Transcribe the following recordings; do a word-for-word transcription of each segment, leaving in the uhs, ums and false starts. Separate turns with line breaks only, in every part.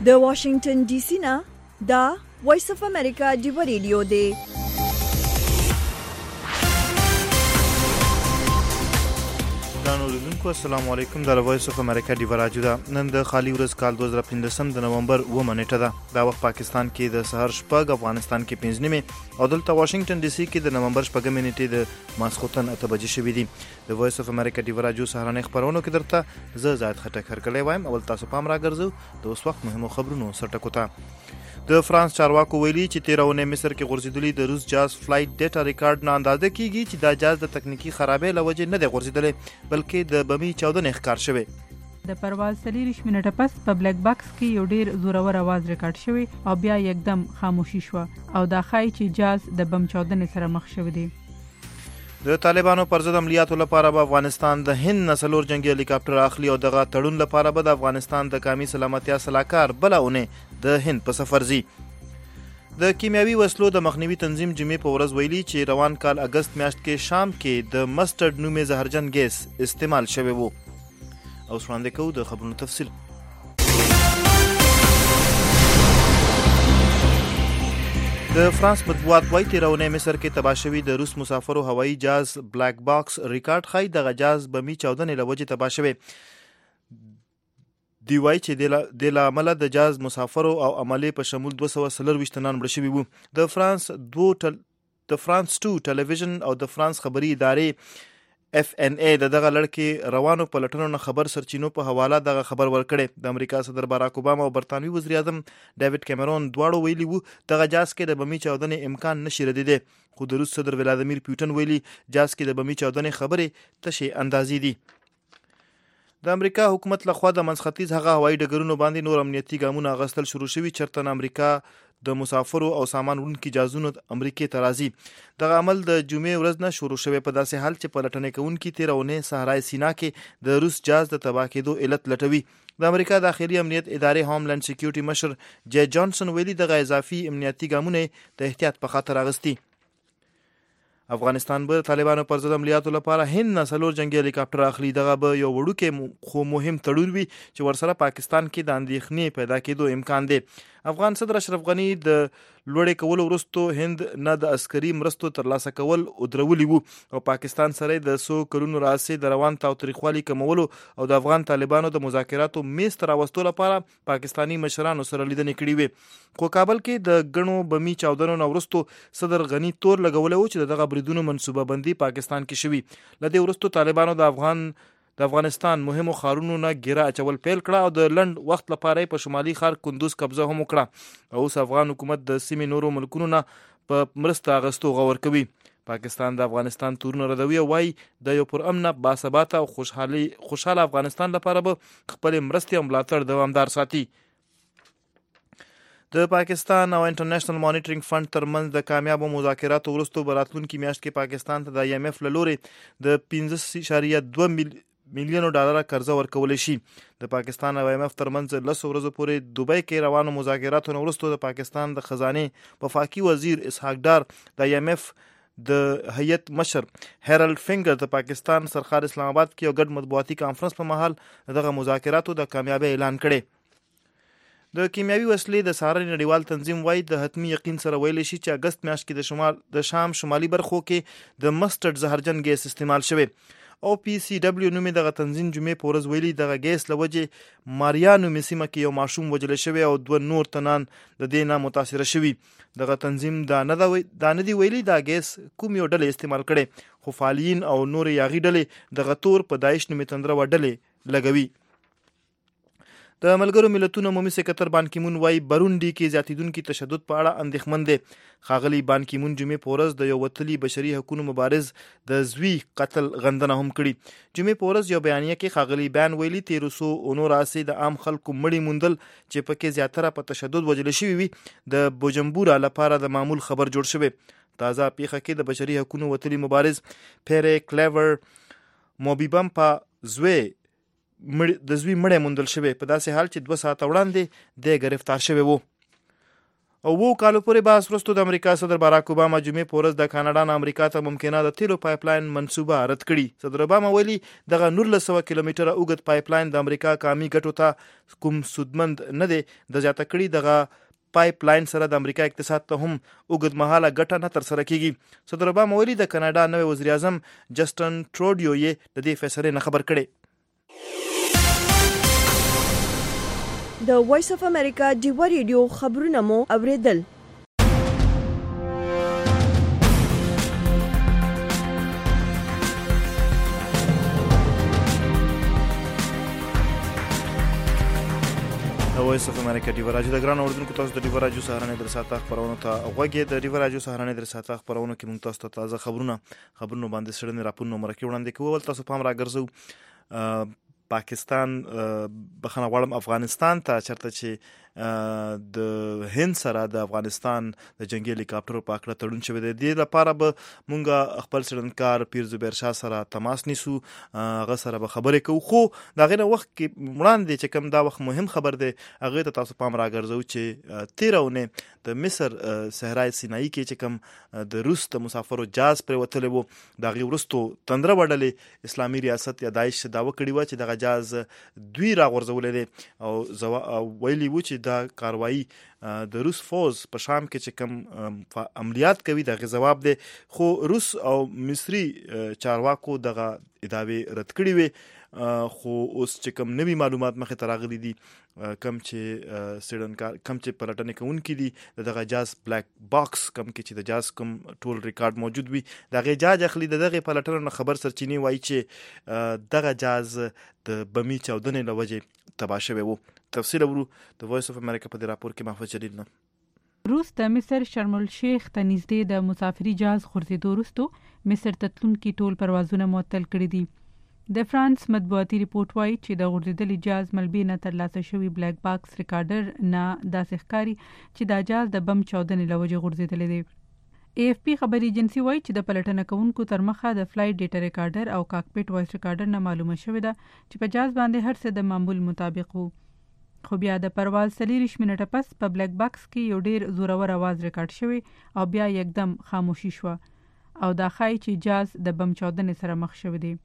د واشنگټن ډي سي نه دا وایس اف امریکا ډیو ریډیو دی.
اوریدونکو السلام علیکم. د وایس اف امریکا ډیو راډیو دا نن د خالی ورځ کال دوه زره پنځم د نومبر اووه نیټه ده. دا وخت پاکستان کې د سحر شپږ، افغانستان کې پنځه نیمه او دلته واشنگټن ډي سي کې د نومبر شپږم نیټه د ماسخوتن اته بجې شوې دي. د وایس اف امریکا ډیو راډیو سهارنۍ خبرونو کې درته زه زاید خټک هرکلی وایم. اول تاسو پام راګرځو د اوس وخت مهمو خبرونو سرټکو ته. د فرانس چارواکو ویلي چې تیرونه مصر کې غورځېدلی د روس جاز فلایټ ډیټا ریکارډ نه اندازه کیږي چې دا جاز د تکنیکی خرابې لوجه نه دی غورځېدلی بلکې د بمی چاودنې ښکار شوی.
د پرواز څلوېښت منټه پس په بلیک باکس کې یو ډیر زورور आवाज ریکارډ شوی او بیا یکدم خاموشي شو او دا ښایي چې جاز د بم چاودنې سره مخ شوی دی.
د طالبانو پر ضد عملیاتو لپاره به افغانستان د هند نسلور جنگي هلیکاپټر اخلي او دغه تړون لپاره به د افغانستان د قومي سلامتیا صلاحکار بلونه د هند په سفر زی. د کیمیاوي وسلو د مخنیوي تنظیم جمعې په ورځ ویلي چې روان کال اگست میاشت کې شام کې د مسترډ نومې زهرجن ګیس استعمال شوی وو. او وړاندې کوو د خبرونو تفصیل. د فرانس مطبوعات وايي تیرونه مصر کې تباه شوی د روس مسافرو هوایي جاز بلیک باکس ریکارډ خای دغه جاز بمی چاودنې لوجه تباه شوی. دی وايي چې د لامل د جاز مسافرو او عملي په شمول دوه سوه څلرویشت تنان مړه شوي وو. د فرانس دو ټل... د فرانس ټو ټلویزیون او د فرانس خبري ادارې اف ان ای دغه لړکې روانو پلټنو نه خبر سرچینو په حواله دغه خبر ورکړي. د امریکا صدر باراک اوباما او برتانوي وزیر اعظم ډیوډ کیمرون دواړو ویلي وو دغه جاز کې د بمی چاودنې امکان نشي ردیدي. خو د روس صدر ولادیمیر پوتین ویلي جاز کې د بمی چاودنې خبرې تشې اندازې دي. د امریکا حکومت لخوا د منځختیځ هغه هوایي ډګرونو باندې نور امنیتي ګامونه اخیستل شروع شوي چېرته امریکا د مسافرو او سامان وړونکي جازونو امریکا ته راځي. دغه عمل د جمعې ورځ نه شروع شوی په داسې حال چې پلټنې کوونکي تیرونه صحرای سینا کې د روس جاز د تباه کېدو علت لټوي. د امریکا داخلي امنیت ادارې هوملند سکیورټي مشر جی جانسن ویلي دغه اضافي امنیتي ګامونه د احتیاط په خاطر اغستي. افغانستان به طالبانو پر ضد عملیاتو لپاره هند نسلور جنگي هلیکاپټر اخلي. دغه به یو وړوکی خو مهم تړون وي چې ورسره پاکستان کې د اندېښنې پیدا کېدو امکان دی. افغان صدر اشرف غنی د لوړې کولو وروسته هند نه د عسکري مرستو ترلاسه کول ودرولي وو او پاکستان سره د سو کلونو راځي د روان تاوتریخوالي کمولو او د افغان طالبانو د مذاکراتو میز ته راوستلو لپاره پاکستانی مشرانو سره لیدنې کړې وي. خو کابل کې د غنو بمی چاودنو نه وروسته صدر غنی تور لګولې و چې دغه بریدونو منصوبه بندي پاکستان کې شوی. لدې وروسته طالبانو د افغان د افغانستان مهمو ښارونو نه ګیره اچول پیل کړه او د لند وخت لپاره په شمالي ښار کندوز قبضه هم وکړه او اوس افغان حکومت د سیمې نورو ملکونو نه په مرسته اغستو غور کوي. پاکستان د افغانستان تورونه ردوي او وايي د یو پر امنه باثباته او خوشحالي خوشاله افغانستان لپاره به خپل مرستې او ملاتړ دوامدار ساتي. د پاکستان او انټرنیشنل مانیټرینګ فند ترمنځ د کامیابو مذاکراتو وروسته براتلونکي میاشت کې پاکستان ته د آی ایم ایف له لورې د پنځه اعشاریه دوه میلیونو ډالر قرضه ورکول شي. د پاکستان او آی ایم ایف ترمنځ لس ورځې پورې دوبۍ کې روانو مذاکراتو وروسته د پاکستان د خزانه وفاقي وزیر اسحاق ډار د آی ایم ایف د هیئت مشر هیرالډ فینګر د پاکستان سرخار اسلام آباد کې یو ګډ مطبوعاتي کانفرنس په مهال دغه مذاکراتو د کامیابی اعلان کړي. د کیمیاوي وسلې د سهارنۍ نړیوال تنظیم وايي د حتمی یقین سره ویل شي چې اگست میاشت کې د شمال د شام شمالي برخو کې د مسترډ زهرجن ګیس استعمال شوی. او پی سی ډبلیو نومې دغه تنظیم جمعې په ورځ ویلي دغه ګیس لوجه ماریا نومې سیمه کې یو ماشوم وژل شوی او دوه نور تنان د دې نه متاثر شوي. دغه تنظیم دا نه دا نه دی ویلي دا ګیس کوم یو ډلې استعمال کړي خو فعالین او نور یاغي ډلې دغه تور په داعش نومې تندره وډلې لګوي. د ملګرو ملتونو عمومي سکرټر بان کی مون وايي برونډي کې زیاتیدونکو تشدد په اړه اندېښمن دي. ښاغلي بان کی مون جمعې په ورځ د یو وتلي بشري حقوقو مبارز د زوی قتل غندنه هم کړي. جمعې په ورځ یو بیانیه کې ښاغلي بیان ویلي تیرو سو اونو راسي د عام خلکو مړي موندل چې پکې زیاتره په تشدد وجل شوي وي د بوجمبورا لپاره د معمول خبر جوړ شوی. تازه پیښه کې د بشري حقوقو وتلي مبارز پیره کلیور موبیبم په زوی د زوی مړی موندل شوی په داسې حال چې دوه ساعته وړاندې د گرفتار شوی وو. او وو کالو پورې بحث وروسته د امریکا صدر باراک اوباما جمعې په ورځ د کاناډا نه امریکا ته ممکنه د تیلو پایپ لاین منصوبه رد کړي. صدر اوباما ویلي دغه نولس سوه کیلومتره اوږد پایپ لاین د امریکا قومي ګټو ته کوم سودمند نه دی. د زیاته کړي دغه پایپ لاین سره د امریکا اقتصاد ته هم اوږد مهاله ګټه نه ترسره کیږي. صدر اوباما ویلي د کاناډا نوی وزیر اعظم جسټن ټروډیو یې د دې فیصلې نه خبر کړي.
د وایس اف امریکا ډیوا ریډیو خبرونه مو اوریدل.
وایس اف امریکا ډیوا راډیو د ګران اوردونکو تاسو د ډیوا راډیو سهارنې در ساته خبرونه ته غوږی د ډیوا راډیو سهارنې در ساته خبرونه کې موږ تاسو ته تازه خبرونه خبرونه باندې سړنې راپورونه مرکه وړاندې کوو. تاسو پام راګرځو پاکستان بخنه غواړم افغانستان ته چرته چې د هند سره د افغانستان د جنگي هلیکاپټر په اړه تړون شوی دی. د لپاره به مونږ خپل سړنکار پیر زبیر شاه سره تماس نیسو، هغه سره به خبرې کوو. خو دا غینه وخت کې وړاندې چې کوم دا وخت مهم خبر دی هغه ته تاسو پام راګرځو چې تیرونه د مصر صحرای سینایی کې چې کوم د روس د مسافرو جاز پر وتلی وو، دا غي ورستو تندره وړلې اسلامي ریاست یا داعش داوا کړی و چې دغه جاز دوی راغورځولې دي او ویلي و چې دا کاروایی د روس فوز په شام کې چې کوم عملیات کوي دغه جواب دی. خو روس او مصری چارواکو دغه ادعاوی رد کړی وي. خو اوس چې کوم نوی معلومات مخې ته راغلي دي کم چې سیډنکار کم چې پلټنې کوونکي دي دغه جاز بلیک باکس کم کې چې د جاز کوم ټول ریکارډ موجود وي دغه جاج اخلي دغه پلټنې نه خبر سرچینی وایي چې دغه جاز د بمی چاودنې لوجه تباه شوی وو. تفصیل ورو د وایس اف امریکا په راپور کې محفوظ جلیل نه.
روس د مصر شرم الشیخ ته نږدې د مسافری جاز غورځېدو وروسته مصر ته تلونکي ټول پروازونه معطل کړي دي. د فرانس مطبوعاتي ریپورت وایي چې د غورځېدلي جاز ملبې نه ترلاسه شوي بلیک باکس ریکارډر نه داسې ښکاري چې دا جاز د بم چاودنې له وجې غورځېدلی دی. ای اف پی خبري ایجنسی وایي چې د پلټنه کوونکو تر مخه د فلایټ ډیټا ریکارډر او کاکپټ وایس ریکارډر نه معلومه شوې ده چې په جاز باندې هر څه د معمول مطابق وو. خو بیا د پرواز څلېرویشت منټه پس په بلیک باکس کې یو ډیر زورور आवाज ریکارډ شوی او بیا یکدم خاموشي شو او دا ښایي چې جاز د بم چاودنې سره مخ شوی دی.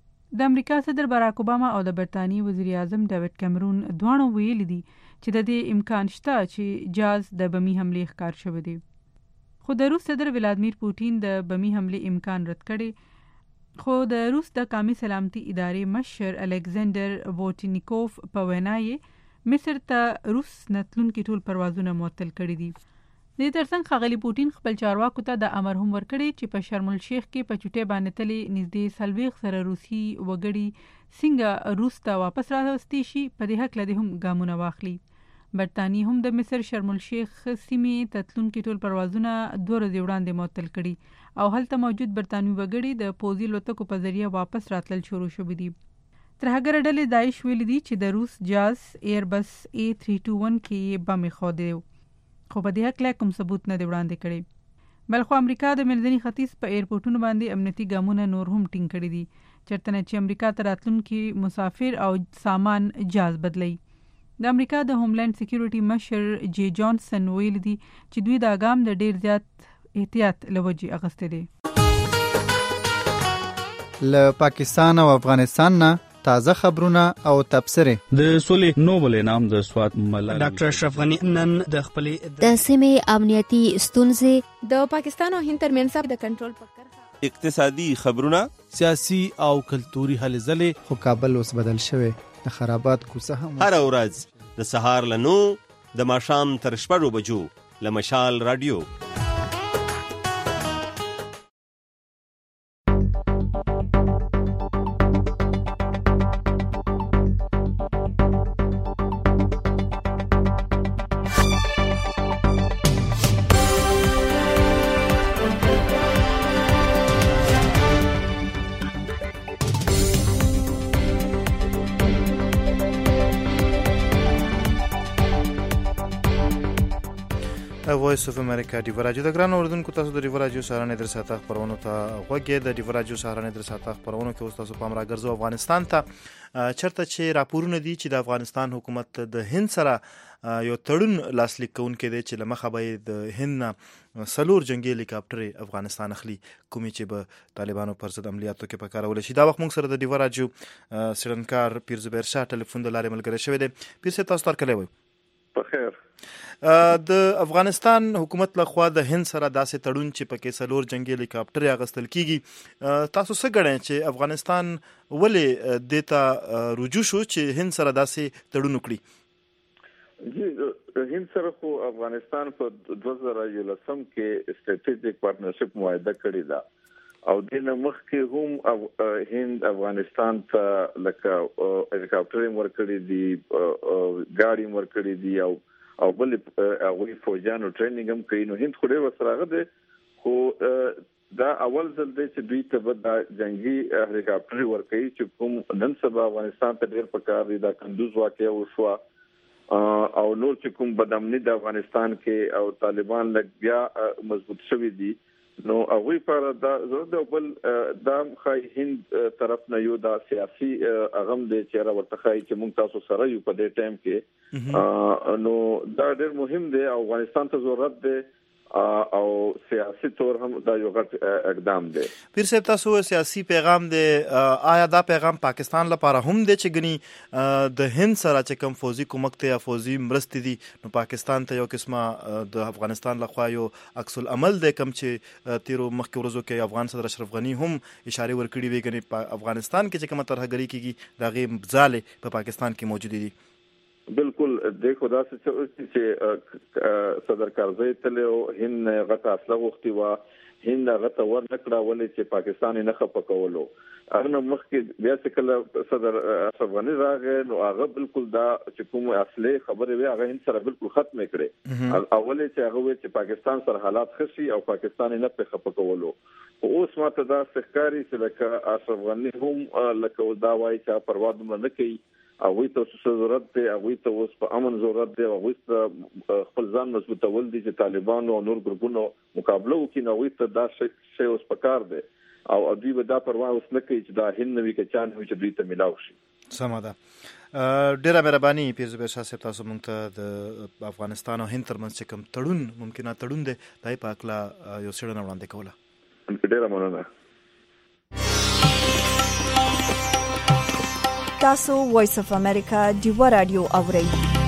د امریکا صدر باراک اوباما او د برتانیې وزیر اعظم ډیوډ کیمرون دواړو ویلي دي چې د دې امکان شته چې جاز د بمی حملې ښکار شوی دی. خو د روس صدر ولادیمیر پوټین د بمی حملې امکان رد کړي. خو د روس د قومي سلامتي ادارې مشر الکساندر ووټینیکوف په وینا یې مصر ته روس نتلونکي ټول پروازونه معطل کړي دي. د دې ترڅنګ ښاغلي پوټین خپل چارواکو ته د امر هم ورکړی چې په شرم الشیخ کې په چوټۍ باندې تللي نږدې څلوېښت زره روسي وګړي څنګه روس ته واپس راوستي شي په دې هکله دې هم ګامونه واخلي. برتانیې هم د مصر شرم الشیخ سیمې ته تلونکي ټول پروازونه دوه ورځې وړاندې معطل کړي او هلته موجود برتانوي وګړي د پوځي الوتکو په ذریعه واپس راتلل شروع شوي دي. تر هغه ډلې داعش ویلي دي چې د روس جاز ایربس اے تھری ټو ون کې بم خودیو خو په دې هکله کوم ثبوت نه دی وړاندې کړی. بلخو امریکا د منځني ختیځ په ایرپورټونو باندې امنیتي ګامونه نور هم ټینګ کړي دي چېرته نه چې امریکا ته راتلونکي مسافر او سامان جاز بدلی. د امریکا د هوملینډ سکیورټي مشر جی جانسن ویلي دي چې دوی دا ګام د ډیر زیات احتیاط له وجې اخیستی دی.
له پاکستان او افغانستان نه تازه خبرونه او تبصرې. د سولې نوبل انعام د سوات ملالۍ
ډاکټر اشرف غنی نن د خپلې
د سیمې امنیتي ستونزې د پاکستان او هند ترمنځ د کنټرول په کرښه
اقتصادي خبرونه
سیاسي او کلتوري هلې ځلې.
خو کابل اوس بدل شوی د خرابات کوڅه هم
هر ورځ د سهار له نو د ماښام تر شپږو بجو له مشال رادیو.
وایس اف امریکا دی ورجو د ګران اوردونکو تاسو د ریوراجو سهارنې در ساته خبرونه ته وګورئ. د ریوراجو سهارنې در ساته خبرونه کې اوس تاسو پام راګرځو افغانستان ته، چرته چې راپورونه دي چې د افغانستان حکومت د هند سره یو تړون لاسلیک کوونکی دی چې لمخه به د هند نه سلور جنگي هلیکاپټر افغانستان اخلي، کومې چې به طالبانو پر ضد عملیاتو کې پکارول شي. دا وخت موږ سره د ریوراجو سړنکار پیر زبیر شاه ټلیفون د لارې ملګری شوی دی. پیر صاحب تاسو تر کله وای
بخیر.
د افغانستان حکومت لخوا د هند سره داسې تړون چې پکې سلور جنگي هلیکاپټر اغستل کیږي، تاسو څه ګڼئ چې افغانستان ولې دیتا رجوع شو چې هند سره داسې تړون وکړي؟
جی هند سره خو افغانستان په دوه زره یولسم کې استراتیژیک پارتنرشپ معاهده کړې ده او دنه مخکې هم هند افغانستان ته لکه هلیکاپټر ورکړي دي، ګاډي ورکړي دي او او بل هغه فوجانو ټریننګ هم کوي. نو هند خو ډېر وسره ده، خو دا اول ځل دی چې دوی ته د جنگي هلیکاپټر ورکړي چې کوم نن سبا افغانستان ته ډېر پکار دي. دا کندوز واقعیا وشو او نور چې کوم بدامني د افغانستان کې او طالبان لګ بیا مضبوط شوي دي، نو هغه پر دا زړه بل د خای هند طرف نه یو دا سیاسي اغم دی چې را ورته خای چې موږ تاسو سره یو په دې ټایم کې، نو دا ډېر مهم دی. افغانستان ته ضرورت دی او سیاسي تور هم دا یو غټ اقدام دی.
پیر صاحب تاسو سیاسي پیغام دی، آیا دا پیغام پاکستان لپاره هم دی چې غني د هند سره چې کوم فوزي کومک ته یا فوزي مرستې دي نو پاکستان ته یو قسمه د افغانستان لخوا یو عکس العمل دی کوم چې تیرو مخکې ورځو کې افغان صدر اشرف غنی هم اشاره ورکړي وي غني په افغانستان کې چې کومه ترهګری کیږي دا غي ځاله په پاکستان کې موجود دي؟
بالکل دیکھو دا چې صدر کارزی تلو هند غته اصله وختي وا هند غته ور نکړه ولې چې پاکستان نه خپکولو. هغه مخکې بیا چې کله صدر اشرف غنی راغی نو هغه بالکل دا چې کوم اصلي خبره وی هغه هند سره بالکل ختم کړي. اول چې هغه وی چې پاکستان سره حالات خشي او پاکستان نه په خپکولو. اوس ماته دا ښکاری چې لکه اشرف غنی هم لکه دا وایي چې پروا دومره نه کوي، هغوی ته اوس ضرورت دی، هغوی ته اوس په امن ضرورت دی، هغوی ته خپل ځان مضبوطول دي چې طالبانو او نور ګروپونو مقابله وکړي. نو هغوی ته دا شی اوس پکار دی او دوی به دا پروا اوس نه کوي چې دا هند نوي که چا نوي چې دوی ته میلاو شي.
سمه ده. ډېره مهرباني پیر زبیر شاه صاحب، تاسو موږ ته د افغانستان او هند ترمنځ چې کوم تړون ممکنه تړون دی دای په اکلا یو څېړنه وړاندې کوله.
ډېره مننه.
تاسو وایس اف امریکا دیوا رادیو اورئ.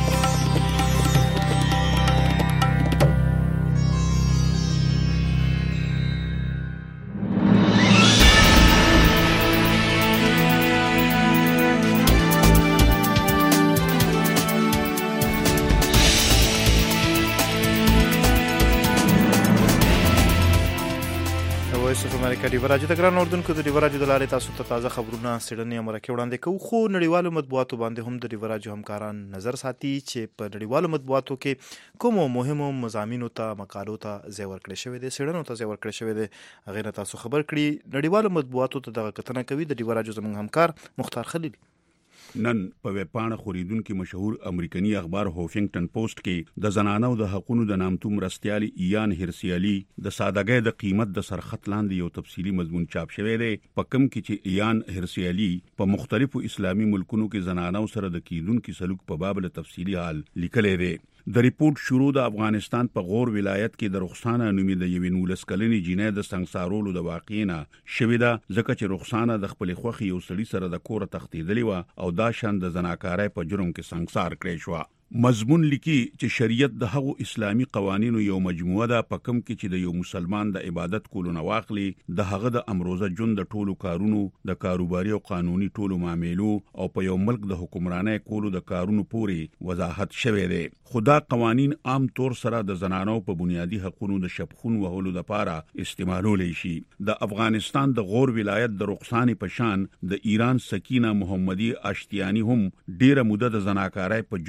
امریکا دی ورجو د ګران اردوونکو د ریوراجو د لارې تاسو ته تازه خبرونه سړنې امریکا وړاندې کوو، خو نړیوالو مطبوعاتو باندې هم د ریوراجو همکاران نظر ساتي چې په نړیوالو مطبوعاتو کې کومو مهمو مضامینو ته مقالو ته ځای ورکړی شوی دی، سړنو ته ځای ورکړی شوی دی، هغې نه تاسو خبر کړي. نړیوالو مطبوعاتو ته دغه کتنه کوي د ریوراجو زموږ همکار مختار خلیل.
نن په ویبپاڼه خوریدونکو مشهور امریکایي اخبار هوفینګټن پوسټ کې د زنانو د حقوقو د نامتو مرستيالي ایان هرسیالي د سادهګۍ د قیمت د سرخط لاندې یو تفصیلی مضمون چاپ شوی دی، په کوم کې چې ایان هرسیالي په مختلفو اسلامي ملکونو کې زنانو سره د کیدونکو سلوک په باب له تفصیلی حال لیکلی دی. د ریپورت شروع د افغانستان په غور ولایت کې د رخصانه نومې د یوې نولس کلنې جینۍ د سنگسارولو د واقعینا شوې ده، ځکه چې رخصانه د خپل خوخي یو سړي سره د کور تختیدلې و او دا شان د زناکارۍ په جرم کې سنگسار کړی شو. مضمون لیکي چې شریعت د هغو اسلامی قوانینو یو مجموعه ده په کوم کې چې د یو مسلمان د عبادت کولو نه واخلي د هغه د امروزه جون د ټولو کارونو د کاروباري او قانوني ټولو معاملو او په یو ملک د حکمرانۍ کولو د کارونو پورې وضاحت شوی دی. خدا قوانین عام طور سره د زنانو په بنیادی حقوقو د شپخون وهلو لپاره استعمالول شي. د افغانستان د غور ولایت د رخصانې پشان د ایران سکینه محمدی اشتیانی هم ډیره موده د زناکارۍ په جرم کې د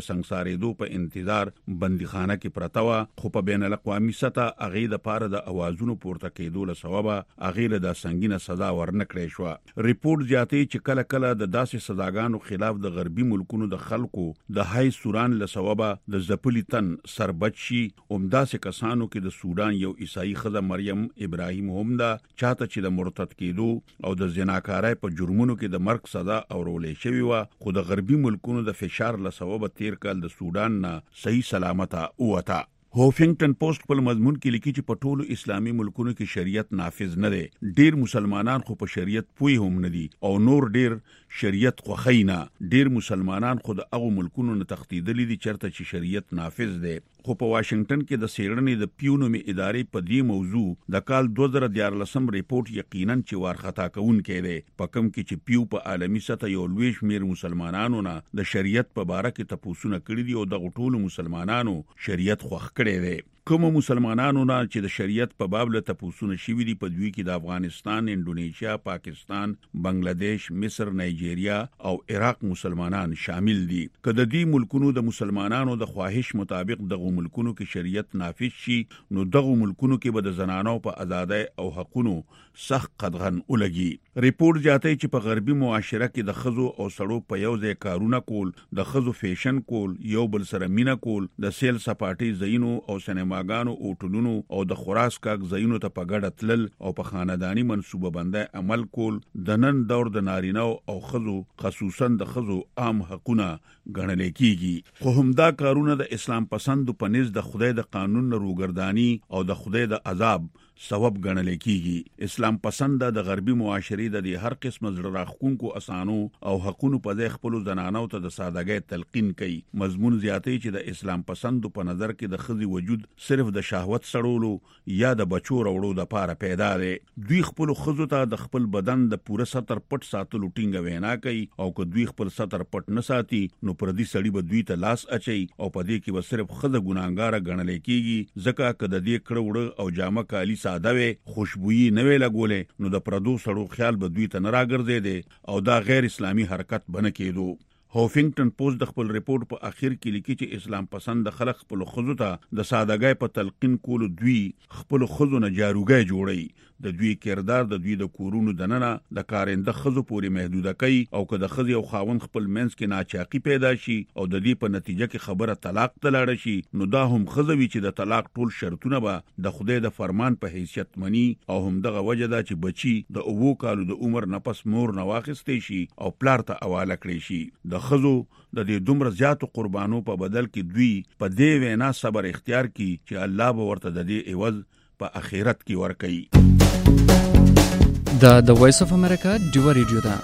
د سنگسارېدو په انتظار بندیخانه کې پرته وه، خو په بین الاقوامي سطح هغې دپاره د اوازونو پورته کېدو له سببه هغې له دا سنګینه سزا ورنه کړی شوه. ریپورټ زیاتوي چې کله کله د داسې سزاګانو خلاف د غربي ملکونو د خلکو د های سوران له سببه د ځپلي تن سربت شي. همداسې کسانو کې د سودان یو عیسائی ښځه مریم ابراهیم هم ده، چاته چې د مرتد کېدو او د زناکارۍ په جرمونو کې د مرګ سزا اورولې شوې وه، خو د غربي ملکونو د فشار له سببه تیر کال د سودان نه صحیح سلامته ووته. هوفینګټن پوسټ په مضمون کې لیکي چې په ټولو اسلامي ملکونو کې شریعت نافذ نه دی. ډیر مسلمانان خو په شریعت پوی هم نه دي او نور ډیر شریعت خوښی نه. ډیر مسلمانان خو د هغو ملکونو نه تښتېدلي دي چېرته چې شریعت نافذ دی. خو په واشنگټن کې د څېړنې د پیو نومې ادارې په دې موضوع د کال دوه زره دیارلسم ریپورټ یقینا چې وارخطا کوونکی دی، په کوم کې چې پیو په عالمي سطح یو لوی شمېر مسلمانانو نه د شریعت په باره کې تپوسونه کړي دي او دغو ټولو مسلمانانو شریعت خوښ کړی دی. کوم مسلمانانو نه چې د شریعت په باب له تپوسونه شوي دي په دوی کې د افغانستان، انډونیشیا، پاکستان، بنگلاديش، مصر، نایجیریا او عراق مسلمانان شامل دي. که د دې ملکونو د مسلمانانو د خواهش مطابق دغه ملکونو کې شریعت نافذ شي، نو دغه ملکونو کې به د زنانو په ازادۍ او حقونو سخت قدغن ولګي. ریپورټ زیاتوي چې په غربي معاشره کې د ښځو او سړو په یو ځای کارونه کول، د ښځو فیشن کول، یو بل سره مینه کول، د سیل سپاټۍ ځایونو او سینماګانو او ټولونو او د خوراک څښاک ځایونو ته په ګډه تلل او په خانداني منصوبه بندۍ عمل کول د نن دور د نارینه او ښځو خصوصا د ښځو عام حقونه ګڼل کېږي. خو همدا کارونه د اسلام پسندو په نزد د خدای د قانون نه روګرداني او د خدای د عذاب سبب ګڼل کېږي. اسلام پسند د غربي معاشرې د دې هر قسم زړه راښکونکو اسانو او حقونو په ځای خپلو زنانو ته د سادګۍ تلقین کوي. مضمون زیاتوي چې د اسلام پسندو په نظر کې د ښځې وجود صرف د شهوت سړولو یا د بچو راوړو دپاره پیدا دی. دوی خپلو ښځو ته د خپل بدن د پوره سطر پټ ساتلو ټینګه وینا کوي، او که دوی خپل سطر پټ نه ساتي نو پردي سړي به دوی ته لاس اچي او په دې کې به صرف ښځه ګناهګاره ګڼل کېږي، ځکه که د دې کړه وړه او جامه کالي ساده وي، خوشبويي نه وي لګولې، نو د پردو سړو خیال به دوی ته نه راګرځېدی او دا غیر اسلامي حرکت به نه کېدو. هوفینګټن پوسټ د خپل ریپورټ په اخر کې لیکي چې اسلام پسند د خلک خپل ښځو ته د سادګۍ په تلقین کولو دوی خپل ښځو نه جاروګۍ جوړي. د دوی کردار د دوی د کورونو دننه د کارنده ښځو پورې محدوده کوي، او که د ښځې او خاوند خپل منځ کې ناچاقي پیدا شي او د دې په نتیجه کې خبره طلاق ته لاړه شي، نو دا هم ښځه وي چې د طلاق ټول شرطونه به د خدای د فرمان په حیثیت مني، او همدغه وجه ده چې بچي د اوو کالو د عمر نه پس مور نه واخیستی شي او پلار ته حواله کړی شي. د ښځو د دې دومره زیاتو قربانو په بدل کې دوی په دې وینا صبر اختیار کړي چې الله به ورته د دې عوض په آخرت کې ورکوي.
دا د وایس اف امریکا ډیو ریډیو ده.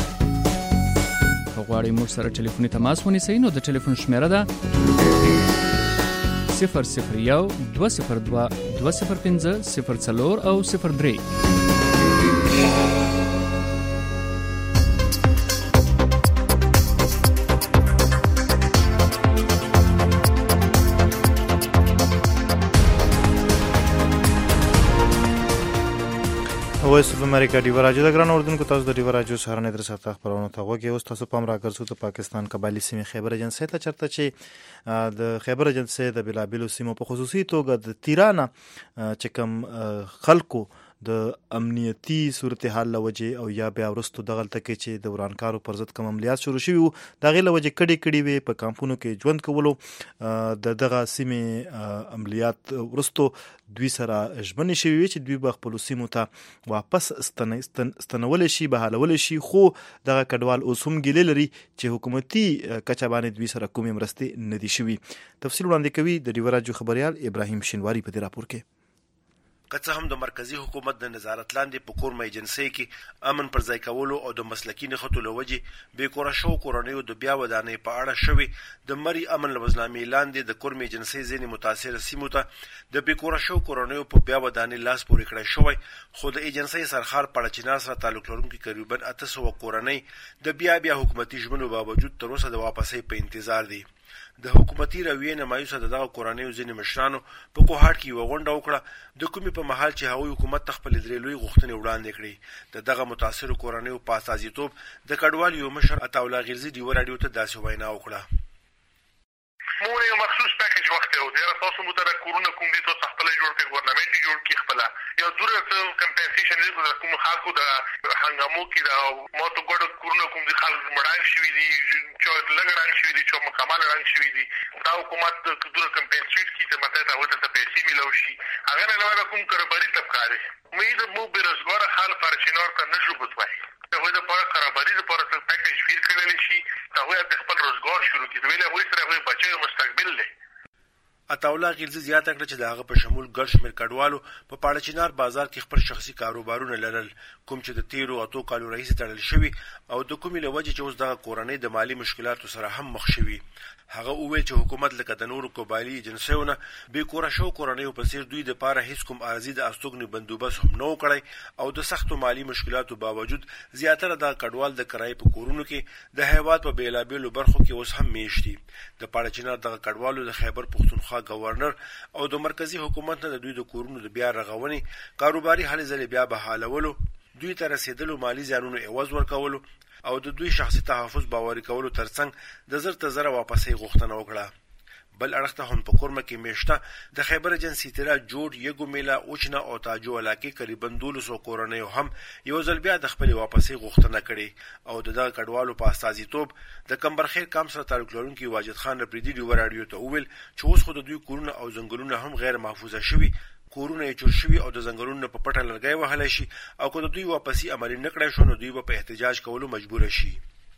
غواړئ موږ سره ټلیفوني تماس ونیسئ نو د ټلیفون شمیره ده صفر صفر یو دوه صفر دوه دوه صفر پنځه صفر څلور او صفر درې.
وایس اف امریکا ډیو راجو د ګران اردوونکو تاسو د ډیو راجو سهارنې در سره خبرونه ته غوږی. اوس تاسو پام راګرځو ته پاکستان قبایلی سیمې خیبر ایجنسۍ ته، چرته چې د خیبر ایجنسۍ د بلابلو سیمو په خصوصي توګه د تیرانه چې کوم خلکو د امنیتي صورتحال لوجه او یا بیا ورستو دغلته کې چې د ورانکارو پر ضد کوم عملیات شروع شوي وو، د هغې له وجې کډې کډې وې په کامپونو کې ژوند کولو. د دغه سیمې عملیات ورستو دوی سره ژمنې شوي وي چې دوی به خپلو سیمو ته واپس ستنولی شي، بحالولی شي، خو دغه کډوال اوس هم ګیلې لري چې حکومتي کچه باندې دوی سره کومې مرستې نه دي شوي. تفصیل وړاندې کوي د ډیو راجو خبریال ابراهیم شینواری په دې راپور کې.
که څه هم د مرکزی حکومت د نظارت لاندې په کورمه ایجنسۍ کې امن پر ځای کولو او د مسلکي نښتو له وجې بې کوره شوو کورنیو د بیا ودانۍ په اړه شوې د مري امن له وزنامې لاندې د کورمه ایجنسۍ ځینې متاثره سیمو ته د بې کوره شوو کورنیو په بیا ودانۍ لاس پورې کړی شوی، خو د ایجنسۍ سرخار پړچینار سره تعلق لرونکي قریبا اته سوه کورنۍ د بیا بیا حکومتي ژمنو باوجود تر اوسه د واپسۍ په انتظار دي. د حکومتي رویې نه مایوسه د دغه کورنیو ځینې مشرانو په کوهاټ کې یوه غونډه وکړه، د کومې په مهال چې هغوی حکومت ته خپلې درې لوی غوښتنې وړاندې کړې. د دغه متاثرو کورنیو په استازیتوب د کډوال یو مشر عطاالله غلزي ډیو راډیو ته داسې وینا وکړه.
مونږ یو مخصوص پیکیج وخت یو دی تاسو مو ته کورونا کوم دي تاسو خپل جوړ کړئ ګورنمنت جوړ کړئ خپل یو دوره کمپنسیشن دې کوم خلکو د هنګامو کې دا مو ته ګډ کورونا کوم دي خلک مړان شوي دي چې لګران شوي دي چې مکمل ران شوي دي دا حکومت د دوره کمپنسیټ کی ته مته دا وته ته پیسې ملو شي هغه نه لاره کوم کارباري طبقه امید مو بیروزګار حال پرچینار ته نشو بوتوي هغه د پاره کارباري د پاره څه پیکیج فیر کړل شي هغه د خپل روزګار شروع کړي ویل هغه سره هغه بچي مستقبل له
عطاولا غلزی زیاته کړه چې داغه په شمول ګډ شمیر کډوالو په پاړچینار بازار کې خپل شخصي کاروبارونه لرل کوم چې د تیرو اتو کالو رئیس تړل شوی او د کومې لوجه چې اوس د کورنۍ د مالی مشکلاتو سره هم مخ شوی هغه وویل چې حکومت لکه د نورو قبایلی ایجنسیونه به کور شو کورنۍ په سیر دوی د پاره هیڅ کوم ارزي د استوګنی بندوبست هم نو کړی او د سختو مالی مشکلاتو باوجود زیاتره د کډوال د کرای په کورونو کې د هیواد په بیلابیلو برخو کې اوس هم میشتي د پاړچینار د کډوالو د خیبر پښتونخوا گورنر او د مرکزی حکومت نه د دوی د کورونو د بیا رغونې کاروباري حل ځلې بیا بحالولو دوی ته رسیدلو مالی زیانونو عوض ورکولو او د دوی شخصي تحفظ باوري کولو ترڅنګ د زر ته زر واپسې غوښتنه وکړه بل اړخته هم په کورمه کې میشته د خیبر ایجنسی تیرا جوړ یګو میلا اوچنا او تاجو علاقې قریبا دولس کورنۍ هم یو ځل بیا د خپل واپسې غوښتنه کړي او د دغه کډوالو په استازیتوب د کمبرخیر کام سره تعلق لرونکي واجد خان رپریدي دی ورادیو ته وویل چې اوس خو د دوی کورونه او ځنګلونه هم غیر محفوظه شوي کورونه یې جوړ شوي او د ځنګلونو په پټه لرګي وهلی شي او که د دوی واپسي عملي نه کړی شو نو دوی به په احتجاج کولو مجبوره شي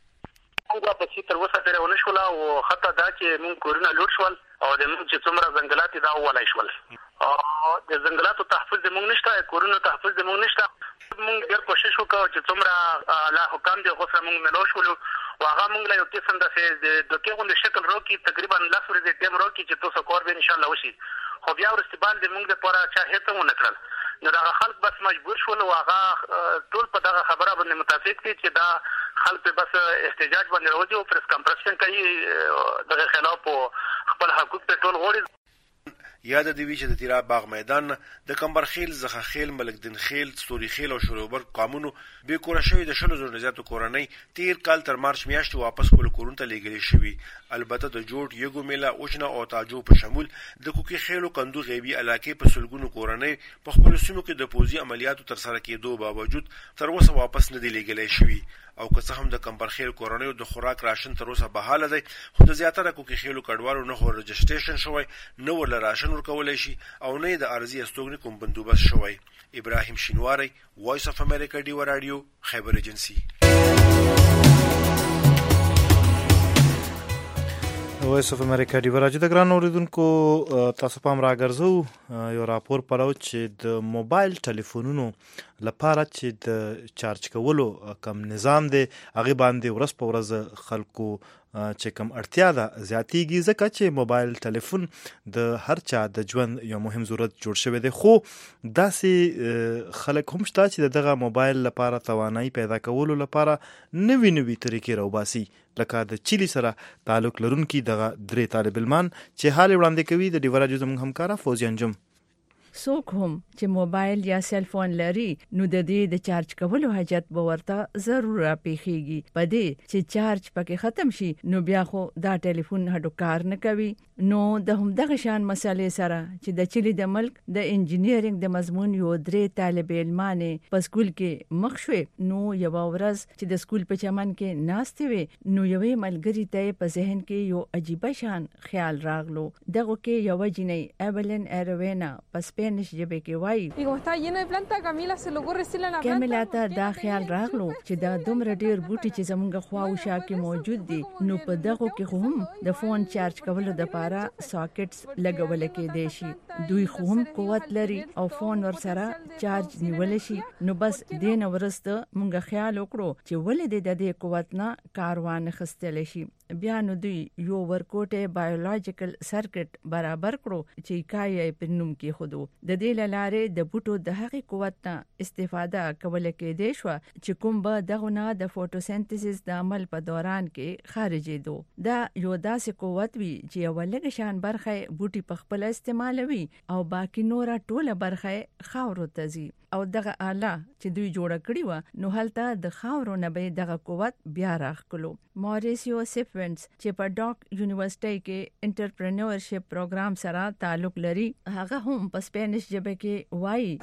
موږ واپسي تر اوسه پورې ونه شول او حتی دا چې موږ کورونه لوټ شول او د موږ چې څومره ځنګلات دا وولای شول او د ځنګلاتو تحفظ د موږ نشته کورونو تحفظ د موږ نشته موږ ډېر کوشش وکړو چې څومره الله حکام دی خو سره موږ ملو شولو او هغه موږ له یو قسم د دوکې غوندې شکل روکي تقریبا لس ورځې ټیم روکي چې تاسو کور به انشاءالله وشي خو بیا ورستبال د موږ لپاره چا هیڅ ونه کړل نو دا خلک بس مجبور شول او هغه ټول په دغه خبره باندې متفق دي چې دا خلک بس احتجاج باندې راوځي او پریس کانفرنس کوي دغه خلاف خپل حقوق په ټول غوړي
یاد دی وی چې د تیرا باغ میدان د کمبرخیل زخخیل ملکدین خیل ستوري خیل او شروبر قانونو به کور شوی د شلو زر زیاتو کورنۍ تیر کال تر مارچ میاشتې واپس کول کورون ته لګیل شوی البته د جوړ یګو میلا اوچنا او تاجو په شمول د کوکی خیل او کندو غیبی علاقې په سلګونو کورنۍ په خپل سیمو کې د پوزي عملیاتو تر سره کېدو باوجود تر اوسه واپس نه دی لګیل شوی او که څه هم د کمبرخیل کورنۍ د خوراک راشن تر اوسه بحاله دی خو د زیاتره کوکی خیل کډوالو نه هو رجسټریشن شوی نو ول راشن ورکولای شي او نه د ارزي استوګنی کوم بندوبست شوی ابراهیم شینواری وایس اف امریکا دی رادیو خیبر ایجنسی
وایس اف امریکا دی رادیو د ګران اوریدونکو تاسو پام راګرځو یو راپور پراو چې د موبایل ټلیفونونو لپاره چې د چارج کولو کم نظام دی هغه باندې ورځ په ورځ خلکو چې کم اړتیا ده زیاتیږي ځکه چې موبایل ټلیفون د هر چا د ژوند یو مهم ضرورت جوړ شوی دی خو داسې خلک هم شته چې دغه موبایل لپاره توانایي پیدا کولو لپاره نوې نوې طریقې راوباسي لکه د چيلي سره تعلق لرونکي دغه درې طالب علمان چې حال وړاندې کوي د ډیورا جو زموږ همکارا فوزي انجم
څوک هم چې موبایل یا سیل فون لري نو د دې د چارج کولو حاجت به ورته ضرور پیښیږي په دې چې چارج پکې ختم شي نو بیا خو دا ټلیفون هډو کار نه کوي نو د هم دغه شان مسالې سره چې د چيلي د ملک د انجینیرینګ د مضمون یو درې طالب علمانې په سکول کې مخ شوې نو یو ورځ چې د سکول په چمن کې ناستې وي نو یوې ملګری ته په ذهن کې یو عجیب شان خیال راغلو دغه کې یو جنې ایبلن ایروینا پس Spanish جبه کې وایي
y como está lleno de planta Camila se le ocurre decirle a la planta
کاملا ته دا خیال راغلو چې دا دومره ډیر بوټي چې زمونږ خوا او شا کې موجود دي نو په دغه کې خو هم د فون چارج کولو د لپاره ساکټس لګول کېدای شي دوی خو هم قوت لري او فون ور سره چارج نیول شي نو بس دین ورسته مونږ خیال وکړو چې ولې د دې قوت نه کاروان خستل شي بیا نو دوی یو ورکوټه بایولوژیکل سرکټ برابر کړو چې کای په نوم کې خودو د دې لاره د بوټو د هغې قوت نه استفاده کول کېدای شو چې کوم به دغه نه د فوټوسنتیسس د عمل په دوران کې خارجېدو دا یو داسې قوت وی چې یو لږ شان برخه بوټي په خپل استعمالوي او باقی نور ټوله برخه خاورو ته ځي او دغه آله چې دوی جوړ کړی و نو هلته د خاورو نه به دغه قوت بیا راخلو. ماریسیو سیفونز چې په ډاک یونیورسيټي کې انټرپرینورشپ پروګرام سره تعلق لري هغه هم په سپینش ژبه کې وایي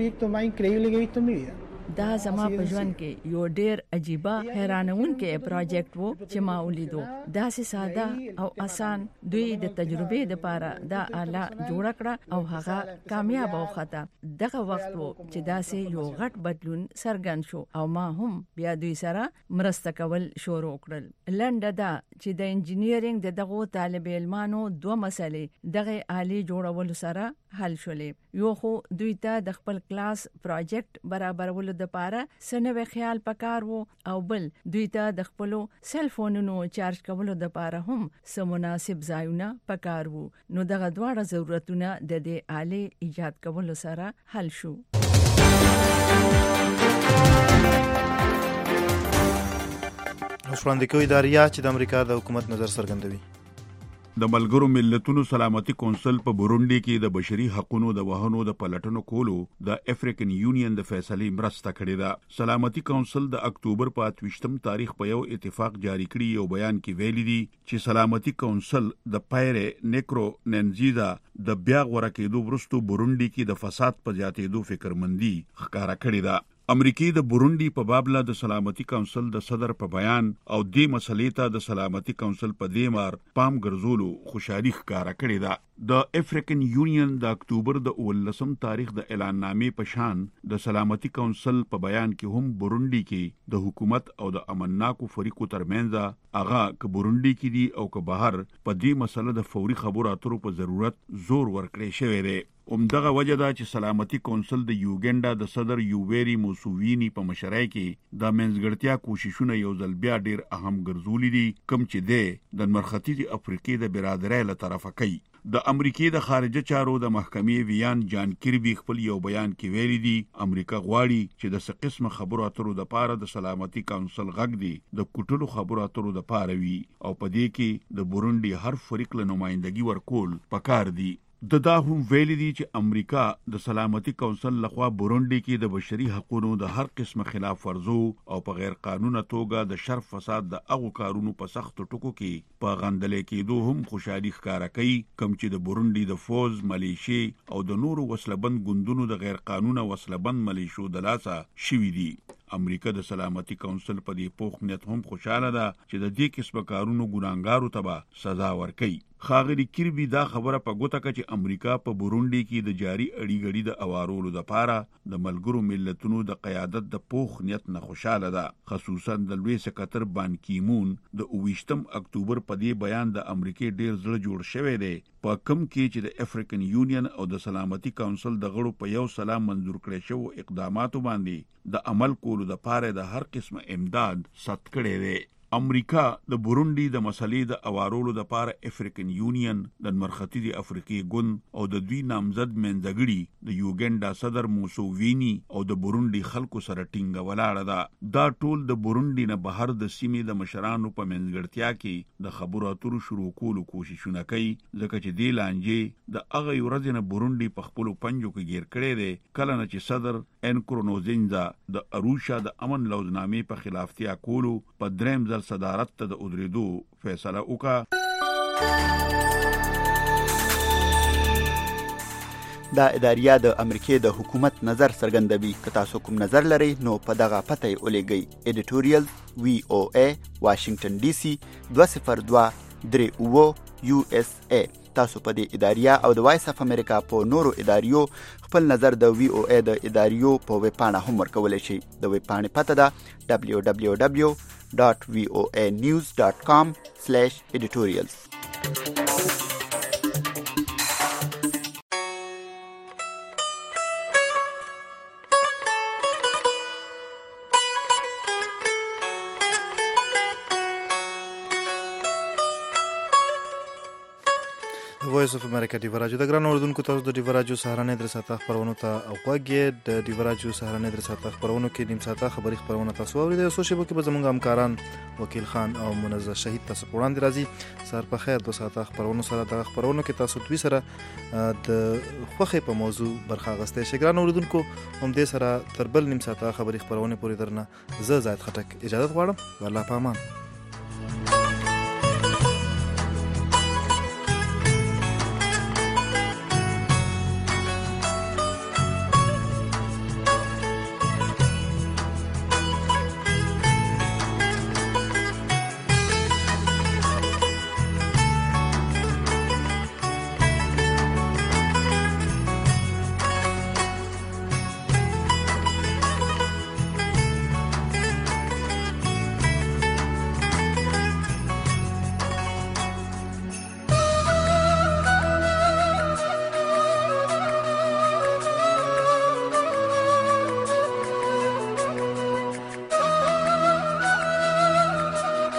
دا زما په ژوند کې یو ډېر عجیبه حیرانونکې پروجیکټ وو چې ما ولیدو. دا سه ساده او آسان دوی د تجربې لپاره دا آله جوړ کړه او هغه کامیاب وخته. دغه وخت وو چې دا سه یو غټ بدلون څرګند شو او ما هم بیا دوی سره مرسته کول شروع کړل. لنډه دا چې د انجینیرینګ د دغه طالب علمانو دوه مسلې دغه آله جوړول سره حل شولې. یو خو دوی ته د خپل کلاس پروجیکټ برابرولو د پاره سنوي خیال پکار وو او بل دوی ته د خپل سل فونونو چارج کولو د پاره هم سم مناسب ځایونه پکار وو. نو دغه دواړه ضرورتونه د دې آله ایجاد کولو سره حل شو.
وړاندې کوي اداریا چې د امریکا د حکومت نظر څرګندوي.
د ملګرو ملتونو سلامتي کونسل په بورونډي کې د بشري حقوقو د وهنو د پلټنو کولو د افریقن یونین د فیصلې مرسته کړې ده. سلامتي کونسل د اکتوبر په اتوشتم تاریخ په یو اتفاق جاری کړی یو بیان کې ویلي دي چې سلامتي کونسل د پایره نیکرو ننزیدا د بیا غوړه کېدو وروسته بورونډي کې د فساد په زیاتېدو فکرمندي ښکارا کړې ده. امریکای د بورونډي په بابله د سلامتي کونسل د صدر په بیان او د مسلې ته د سلامتي کونسل په دیمار پام ګرځولو خوشالي ښکارا کړې ده. د افریقن یونین د اکتوبر د اولسم تاریخ د اعلان نامې په شان د سلامتي کونسل په بیان کې هم بورونډي کې د حکومت او د امنناکو فریقو ترمنځ اغا ک بورونډي کې دي او ک بهر په دې مسله د فوري خبرو اترو په ضرورت زور ورکړی شوی دی. اومدغه وجه دا چې سلامتي کونسل د یوګنډا د صدر یوویری موسووینی په مشرۍ کې د منځګړتیا کوششونه یو ځل بیا ډیر اهم ګرځولې دي کوم چې د مرختي افریقې د برادرۍ له طرفه کوي. د امریکای د خارجه چارو د محکمې ویان جان کیربي خپل یو بیان کې ویلي دي امریکا غواړي چې د څه قسم خبرو اترو د پاره د سلامتي کونسل غږ دی د کوټلو خبرو اترو د پاره وي او په دې کې د بورونډي هر فریق له نمائندګي ورکول پکار دي. د دا هم ویلي دي چې امریکا د سلامتي کونسل لخوا بورونډي کې د بشري حقوقو د هر قسم خلاف ورزو او په غیر قانوني توګه د شر فساد د هغو کارونو په سخت ټکو کې په غندلې کېدو هم خوشالي ښکارا کوي کوم چې د بورونډي د فوز ملیشي او د نورو وسلبند ګوندونو د غیر قانوني وسلبند ملیشو د لاسه شوي دي. امریکا د سلامتي کونسل په دې پوخ نیت هم خوشاله ده چې د دې قسم کارونو ګناګارو ته به سزا ورکړي. خاغلی کیربي دا خبره په ګوته کړه چې امریکا په بورونډي کې د جاری اړیګړي د اوارولو لپاره د ملګرو ملتونو د قیادت د پوخ نیت نه خوشاله ده. خصوصا د لوی سکرټر بان کیمون د اوویشتم اکتوبر په دې بیان د امریکای ډیر زړه جوړ شوی دی په کم کې چې د افریقن یونین او د سلامتي کونسل د غړو په یو سلام منظور کړی شو اقداماتو باندې د عمل کولو د پاره د هر قسم امداد ست کړی دی. امریکا د بورونډي د مسلې د اوارولو د پاره افریقن یونین د مرختي د افریقي ګوند او د دوی نامزد منځګړي د یوګنډا صدر موسووینی او د بورونډي خلکو سره ټینګه ولاړه ده. دا ټول د بورونډي نه بهر د سیمې د مشرانو په منځګړتیا کې د خبرو اترو شروع کولو کوششونه کوي ځکه چې دی لانجې د هغه ورځې نه بورونډي په خپل پنجو کې گیر کړی دی کله نه چې صدر انکرونوزینزا د اروشا د امن لوزنامې په خلافتیا کولو په دریم ځل صدارت ته د ادریدو فیصله وکړه.
دا اداریه د امریکای د حکومت نظر څرګندوي. که تاسو کوم نظر لرئ نو په دغه پته یې ولېږئ. ایډیټوریال وی او ای واشنگټن ډي سي دوه صفر دوه درې اووه یو اس ای. تاسو په دې اداریه او د وایس اف امریکا په نورو اداریو خپل نظر د وی او ای د اداریو په ویب پاڼه هم ورکولی شئ. د ویب پاڼې پته ده دبلیو دبلیو دبلیو ډاټ وی او ای نیوز ډاټ کام سلیش ایډیټوریالز.
وایس اف امریکا دی ورجو د ګران اوردونکو تاسو د دی ورجو سهارنې در ساته خبرونه ته او غوږی د دی ورجو سهارنې در ساته خبرونه کې نیم ساته خبري خبرونه تاسو اورئ د سوشل کې به زموږ همکاران وکیل خان او منزه شهید تاسو وړاندې راځي سر په خیر د ساته خبرونه سره د خبرونه کې تاسو دوی سره د خوخه په موضوع برخه غسته شي ګران اوردونکو هم دې سره تربل نیم ساته خبري خبرونه پوری درنه زه زید خټک اجازه غواړم والله پامان.